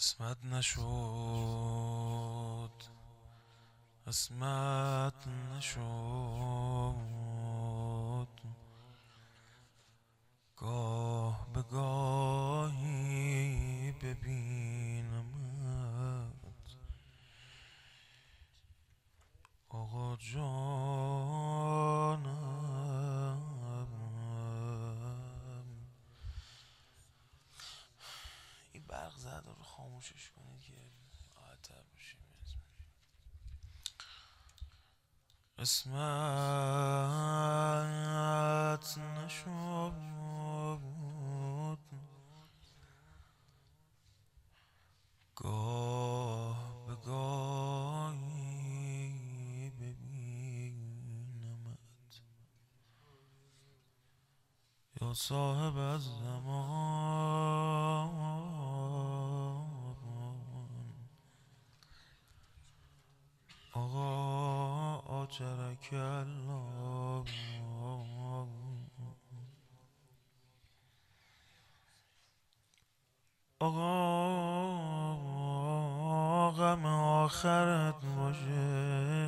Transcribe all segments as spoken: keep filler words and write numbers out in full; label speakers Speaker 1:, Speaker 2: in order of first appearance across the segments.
Speaker 1: قسمت نشد قسمت نشد گاه به گاهی ببینمت آقا جانم. این برق زده رو خاموشش کنید که راحت‌تر بشه. قسمت نشد گاه به گاهی ببینمت یا صاحب از زمان آقا آجرک الله. آقا غم آخرت باشه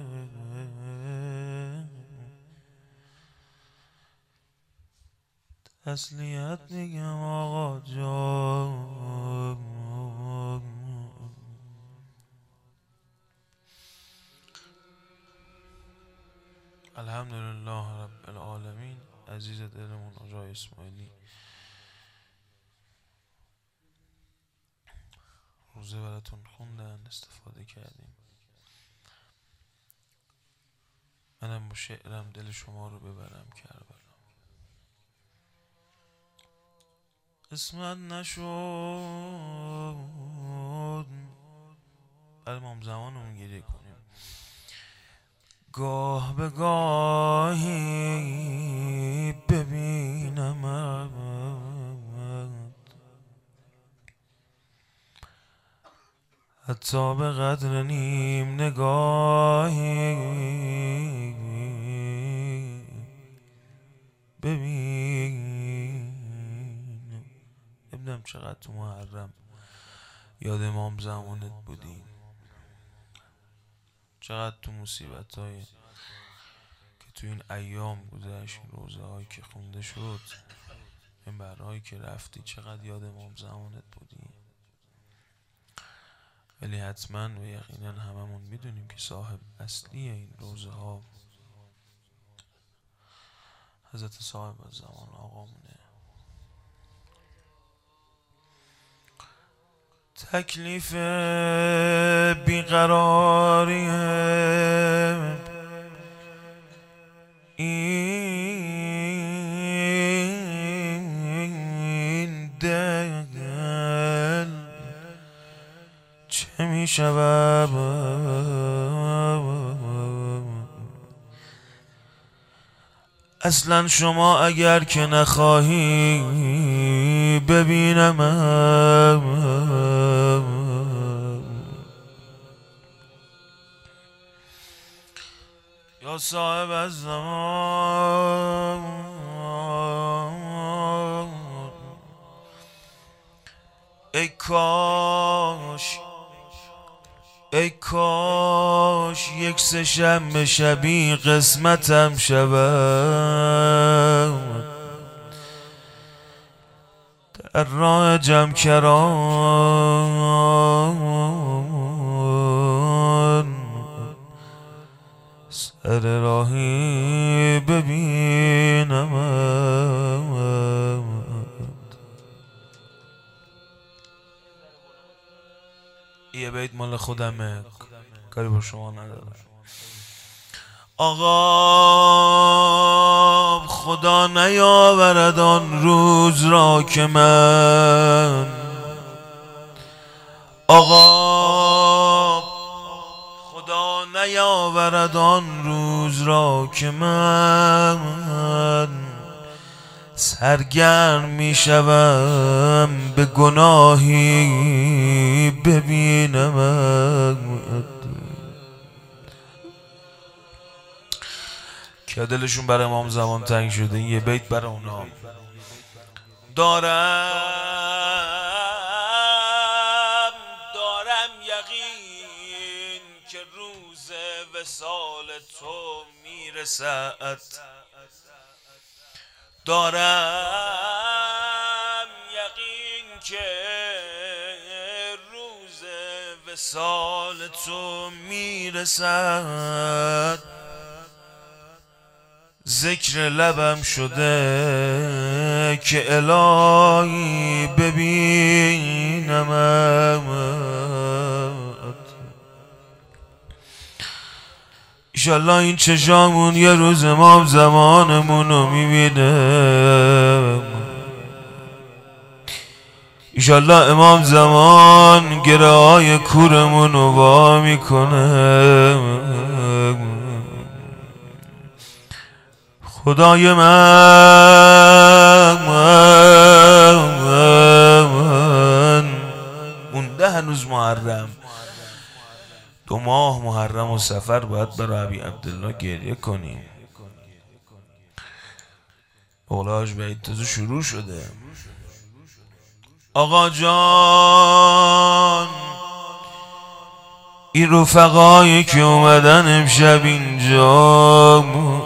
Speaker 1: تسلیت میگم آقا جان. الحمدلله رب العالمین. عزیز دلمون آقا اسماعیلی روزه براتون خوندن، استفاده کردیم. منم با شعرم دل شما رو ببرم کربلا. قسمت نشد برای امام زمانمون گریه کنیم. گاه به گاهی ببینمت حتی به قدر نیم نگاهی ببین. نمیدونم چقدر تو محرم یاد امام زمانت بودیم، چقدر تو مصیبت های که تو این ایام گذشت، روزه هایی که خونده شد، این برهایی که رفتی، چقدر یاد امام زمانت بودیم. ولی حتما و یقینا هممون میدونیم که صاحب اصلی این روزه ها حضرت صاحب زمان آقامونه. تکلیف بیقراری این دل چه می شود اصلا شما اگر که نخواهی ببینم یا صاحب از زمان. ای کاش ای کاش یک سه شنبه شبی قسمتم شود در راه جمکران سر راهی ببینم. یه بیت مال خودمه، کاری با شما ندارم. آقا خدا نیاورد آن روز را که من آقا خدا نیاورد آن روز را که من سرگرم می شوم به گناهی ببینم که دلشون برای امام زمان تنگ شده. یه بیت برای اونا دارم یقین که روز وصال تو میرسد، دارم یقین که روز وصال تو میرسد. ذکر لبم شده که الهی ببینمت. ایشالله این چشامون یه روز امام زمانمونو میبینه. ایشالله امام زمان گره های کورمونو وا میکنه. خدای من مونده هنوز محرم، دو ماه محرم و سفر باید برای ابی عبدالله گریه کنیم. اولاش باید تازه شروع شده. آقا جان این رفقایی که اومدن امشب اینجا،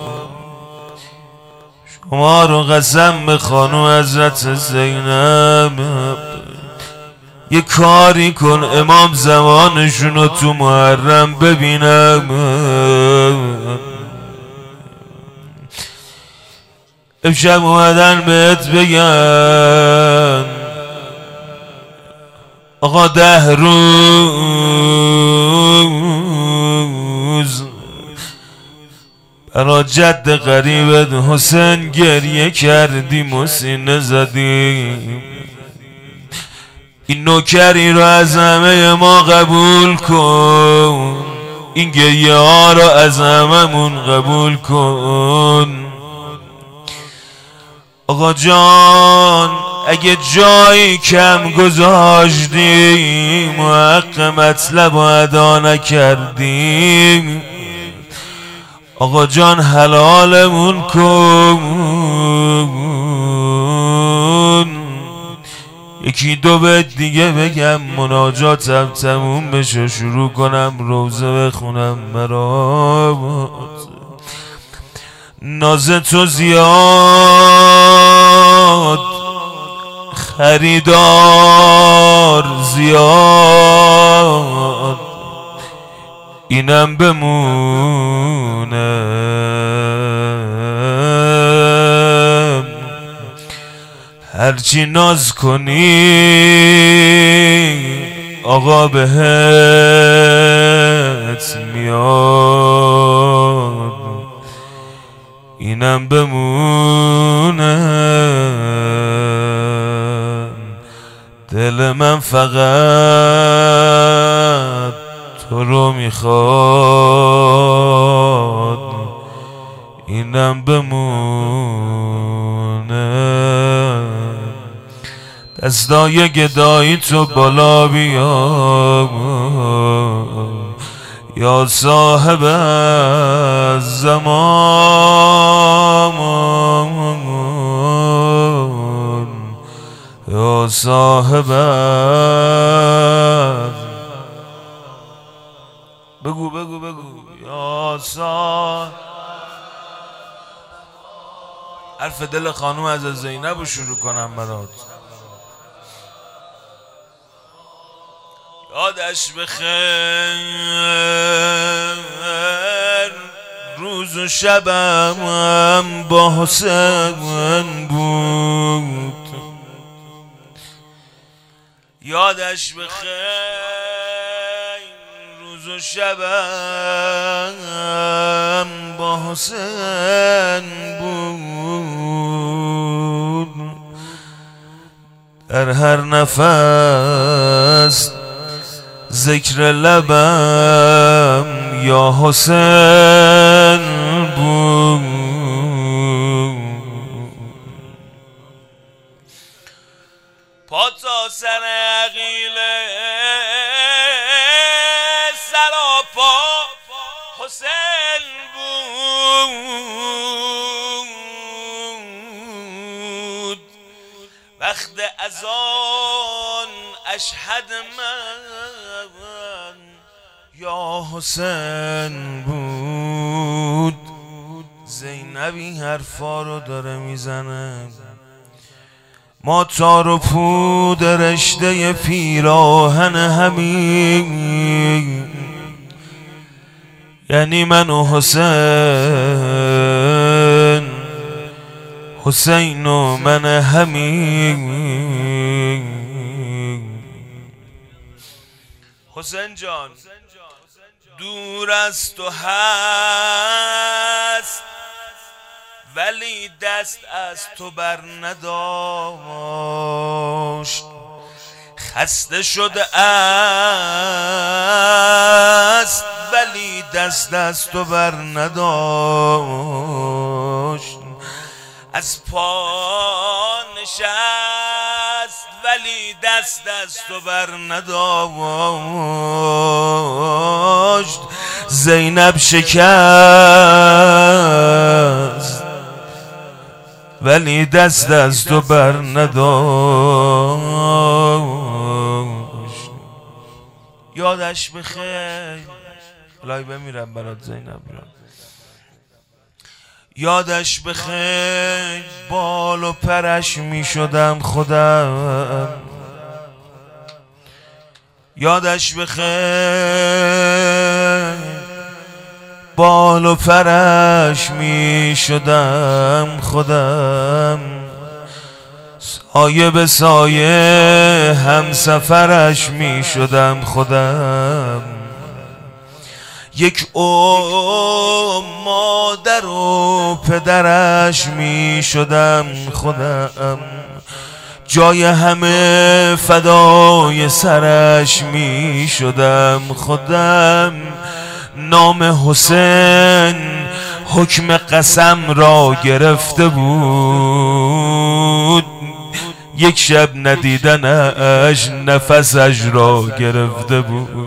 Speaker 1: شما رو قسم به خانم حضرت زینب یه کاری کن امام زمانشون رو تو محرم ببینم. امشب اومدن بهت بگن آقا ده روز برا جد قریبت حسین گریه کردیم و سینه زدیم. این نوکری رو از همه ما قبول کن، این گریه ها رو از هممون قبول کن. آقا جان اگه جایی کم گذاشتیم و حق مطلب و ادا نکردیم، آقا جان حلالمون کن. یکی دو بیت دیگه بگم مناجاتم تموم بشه، شروع کنم روزه بخونم برات. ناز تو زیاد خریدار زیاد، اینم بمونه. هرچی ناز کنی آقا بهت میاد، اینم بمونه. دل من فقط تو رو میخواد، اینم بمونه. دستای گدایی تو بالا بیا یا صاحب زمان، یا صاحب بگو بگو بگو یا صاحب. حرف دل خانوم از زینب رو شروع کنم برات. یادش بخیر روز و شبم با حسین بود. یادش بخیر روز و شبم با حسین بود. در هر نفس ذکر لبم یا حسین بود. پا تا سر عقیله سراپا حسین بود. وقت اذان اشهد من یا حسین بود. زینبی حرفا رو داره میزنه، ما تار و پود رشته پیراهن همین، یعنی من و حسین، حسین و من همین. حسین جان دور از تو هست ولی دست از تو بر نداشت، خسته شده است ولی دست از تو بر نداشت، از پا نشست ولی دست از تو بر نداشت، زینب شکست ولی دست از تو بر نداشت. یادش بخیر، الهی بمیرم برات زینب جان، یادش بخیر بال و پرش می شدم خودم، یادش بخیر بال و پرش می شدم خودم، سایه به سایه هم سفرش می شدم خودم، یک او مادر و پدرش می شدم خودم، جای همه فدای سرش می شدم خودم. نام حسین حکم قسم را گرفته بود، یک شب ندیدنش نفسش را گرفته بود.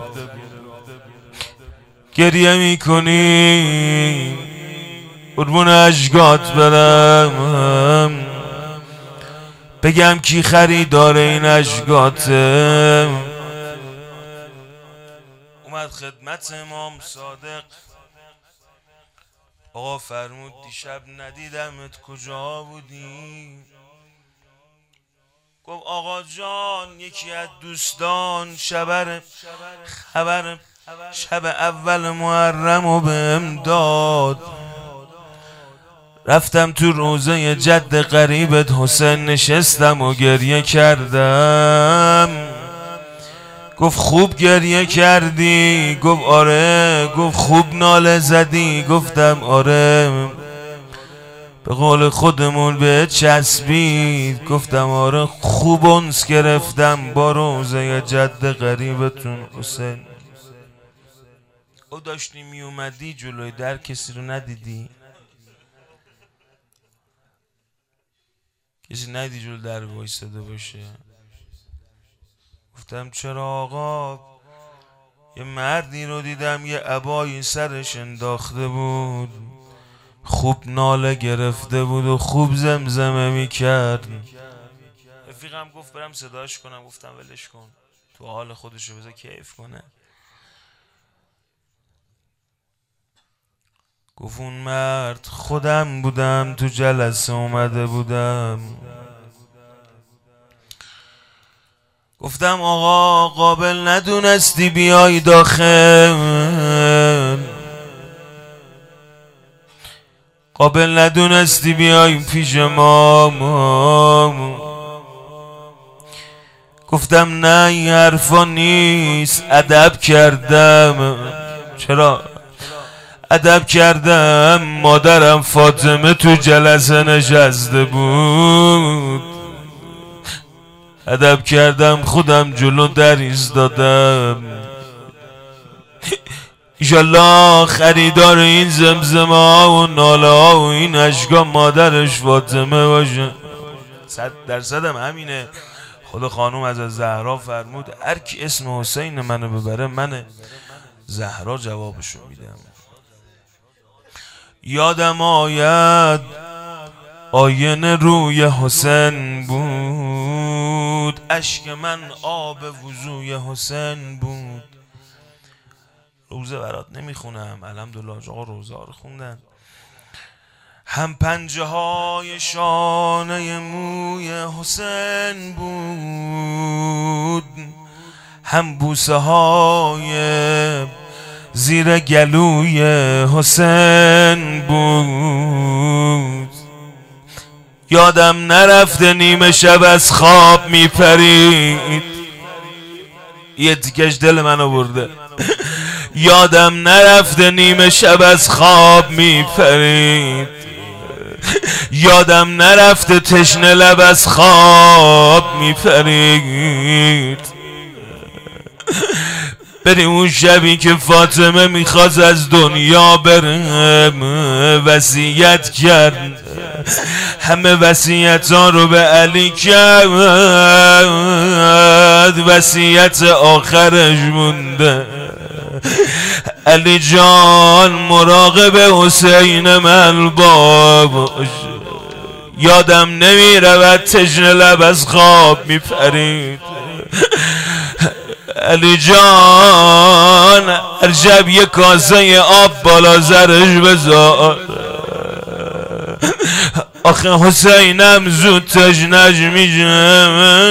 Speaker 1: گریه میکنی قربون اشکات برم، بگم کی خریدار این اشکاته؟ اومد خدمت امام صادق، آقا فرمود دیشب ندیدمت کجا بودی؟ گفت آقا جان یکی از دوستان شبر خبر شب اول محرم و بهم داد، رفتم تو روزه جد قریبت حسین نشستم و گریه کردم. گفت خوب گریه کردی؟ گفت آره. گفت خوب ناله زدی؟ گفتم آره. به قول خودمون به چسبید؟ گفتم آره. خوب انس گرفتم با روزه جد قریبتون حسین. او داشتی می اومدی جلوی در کسی رو ندیدی؟ کسی ندیدی جلوی در وایساده باشه؟ گفتم چرا آقا؟ یه مردی رو دیدم یه عبایی سرش انداخته بود، خوب ناله گرفته بود و خوب زمزمه میکرد. رفیقم گفت برم صداش کنم، گفتم ولش کن، تو حال خودشو بذار کیف کنه. گفت اون مرد خودم بودم، تو جلسه اومده بودم. گفتم آقا قابل ندونستی بیای داخل؟ قابل ندونستی بیای پیش ما؟ گفتم نه این حرفا نیست، ادب کردم. چرا؟ ادب کردم مادرم فاطمه تو جلسه نشسته بود، ادب کردم خودم جلو در ایستادم. ایشالله خریدار این زمزمه ها و ناله ها و این اشکا مادرش فاطمه باشه. صد درصدم همینه. خدا خانوم از زهرا فرمود هر کی اسم حسین منو ببره من زهرا جوابشو میدم. یادم آید آینه روی حسین بود، اشک من آب وضوی حسین بود. روزه برات نمیخونم، الحمدلله آقا روزه رو خوندن. هم پنجه های شانه موی حسین بود، هم بوسه های زیر گلوی حسین بود. یادم نرفته نیمه شب از خواب میپرید، یه تیکش دل منو برده. یادم نرفته نیمه شب از خواب میپرید، یادم نرفته تشنه لب از خواب میپرید. بریم اون شبی که فاطمه میخواست از دنیا بره، وصیت کرد، همه وصیت ها رو به علی کرد، وصیت آخرش مونده. علی جان مراقب حسین من باش، یادم نمیرود تشنه لب از خواب میپرید. علی جان هر شب یه کاسه آب بالا سرش بذار، آخه حسینم زود تشنش میشه.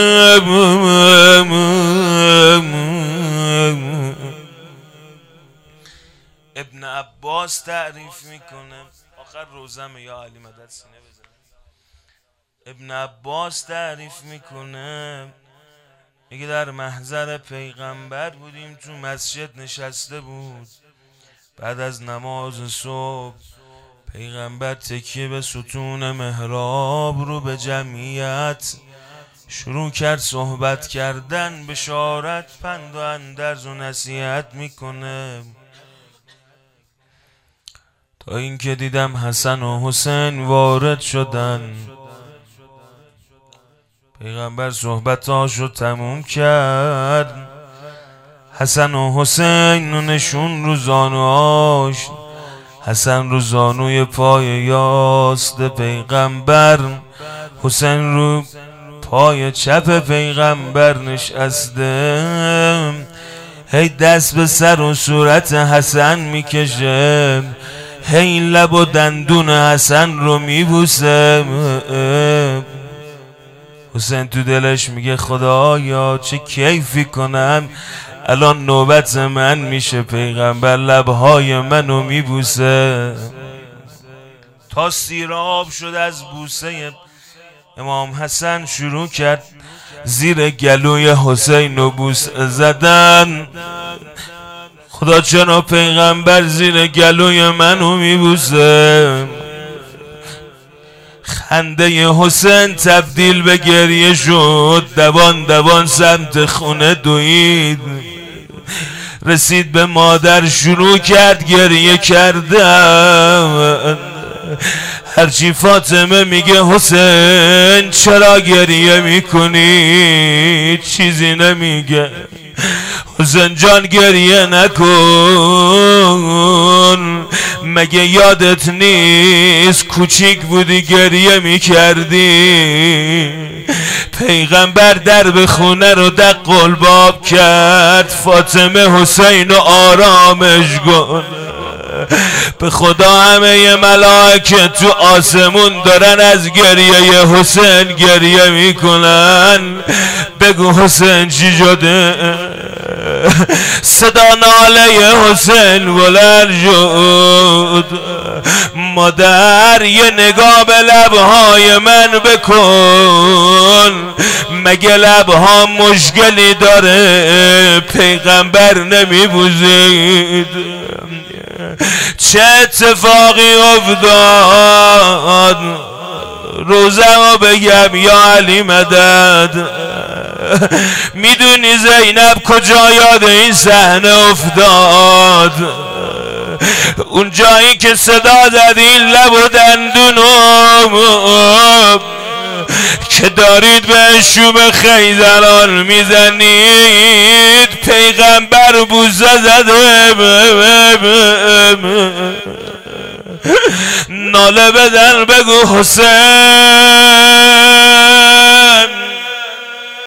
Speaker 1: ابن عباس تعریف میکنه، آخر روزم یا علی مدد سینه بزن. ابن عباس تعریف میکنه، میگه در محضر پیغمبر بودیم، تو مسجد نشسته بود. بعد از نماز صبح پیغمبر تکیه به ستون محراب رو به جمعیت شروع کرد صحبت کردن، بشارت، پند و اندرز و نصیحت میکنه، تا اینکه دیدم حسن و حسین وارد شدن. پیغمبر صحبتاشو تموم کرد، حسن و حسین و نشون رو زانوهاش، حسن رو زانوی پای یاست پیغمبر، حسین رو پای چپ پیغمبر نشسته. هی دست به سر و صورت حسن میکشه، هی لب و دندون حسن رو میبوسه. حسین تو دلش میگه خدایا چه کیفی کنم، الان نوبت من میشه، پیغمبر لبهای منو میبوسه. تا سیراب شد از بوسه امام حسن، شروع کرد زیر گلوی حسین و بوسه زدن. خدا چرا پیغمبر زیر گلوی منو میبوسه؟ خنده حسین تبدیل به گریه شد، دوان دوان سمت خونه دوید، رسید به مادر، شروع کرد گریه کردن. هرچی فاطمه میگه حسین چرا گریه میکنی، چیزی نمیگه. حسین جان گریه نکن، مگه یادت نیست کوچیک بودی گریه میکردی؟ پیغمبر در به خونه رو دق الباب کرد، فاطمه حسین رو آرامش کن. به خدا همه ملائکه تو آسمون دارن از گریه حسین گریه میکنن، بگو حسین چی شده؟ صدا ناله حسین بلند شد، مادر یه نگاه به لبهای من بکن، مگه لبها مشکلی داره؟ پیغمبر نمیبوزید. چه اتفاقی افتاد؟ روزمو بگم یا علی مدد، میدونی زینب کجا یاد این صحنه افتاد؟ اون جایی که صدا زد این لب و دندونم که دارید به شوم خیزران میزنید، پیغمبر بوسه زده، ناله بدن بگو حسین